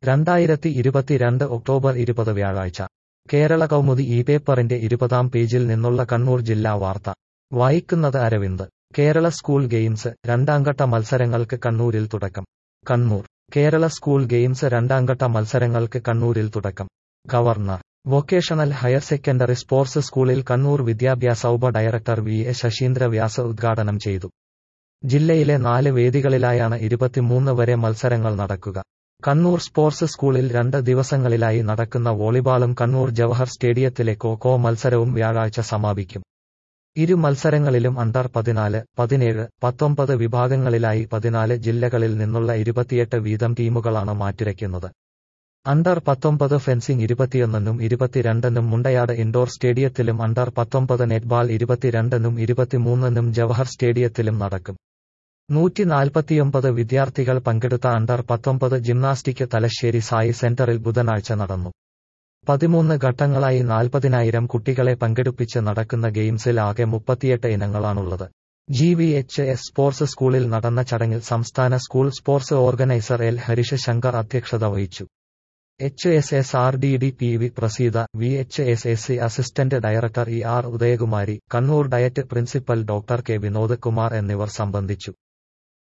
2022 October 20 വ്യാഴാഴ്ച കേരള കൗമുദി ഈ പേപ്പറിന്റെ 20-ാം പേജിൽ നിന്നുള്ള കണ്ണൂർ ജില്ലാ വാർത്ത വായിക്കുന്നത് അരവിന്ദ്. കേരള സ്കൂൾ ഗെയിംസ് രണ്ടാംഘട്ട മത്സരങ്ങൾക്ക് കണ്ണൂരിൽ തുടക്കം. കണ്ണൂർ കേരള സ്കൂൾ ഗെയിംസ് രണ്ടാംഘട്ട മത്സരങ്ങൾക്ക് കണ്ണൂരിൽ തുടക്കം. Governor vocational higher secondary sports സ്കൂളിൽ കണ്ണൂർ വിദ്യാഭ്യാസ ഉപ ഡയറക്ടർ വി.എ. ശശീന്ദ്ര വ്യാസ് ഉദ്ഘാടനം ചെയ്തു. ജില്ലയിലെ 4 വേദികളിലായാണ് 23 വരെ മത്സരങ്ങൾ നടക്കുക. കണ്ണൂർ സ്പോർട്സ് സ്കൂളിൽ 2 ദിവസങ്ങളിലായി നടക്കുന്ന വോളിബാളും കണ്ണൂർ ജവഹർ സ്റ്റേഡിയത്തിലെ ഖോ-ഖോ മത്സരവും വ്യാഴാഴ്ച സമാപിക്കും. ഇരു മത്സരങ്ങളിലും അണ്ടർ 14, 17, 19 വിഭാഗങ്ങളിലായി 14 ജില്ലകളിൽ നിന്നുള്ള 28 വീതം ടീമുകളാണ് മാറ്റുരയ്ക്കുന്നത്. അണ്ടർ 19 ഫെൻസിംഗ് 21-നും 22-നും മുണ്ടയാട് ഇൻഡോർ സ്റ്റേഡിയത്തിലും അണ്ടർ 19 നെറ്റ്ബാൾ 22-നും 23-നും ജവഹർ സ്റ്റേഡിയത്തിലും നടക്കും. 149 വിദ്യാർത്ഥികൾ പങ്കെടുത്ത അണ്ടർ 19 ജിംനാസ്റ്റിക് തലശ്ശേരി സായി സെന്ററിൽ ബുധനാഴ്ച നടന്നു. 13 ഘട്ടങ്ങളായി 40,000 കുട്ടികളെ പങ്കെടുപ്പിച്ച് നടക്കുന്ന ഗെയിംസിൽ ആകെ 38 ഇനങ്ങളാണുള്ളത്. GVHS സ്പോർട്സ് സ്കൂളിൽ നടന്ന ചടങ്ങിൽ സംസ്ഥാന school sports organiser L Harish Shankar അധ്യക്ഷത വഹിച്ചു. HSSRDD PV പ്രസീത, VHSSC അസിസ്റ്റന്റ് ഡയറക്ടർ ER ഉദയകുമാരി, Kannur DIET principal doctor K Vinod Kumar എന്നിവർ സംബന്ധിച്ചു.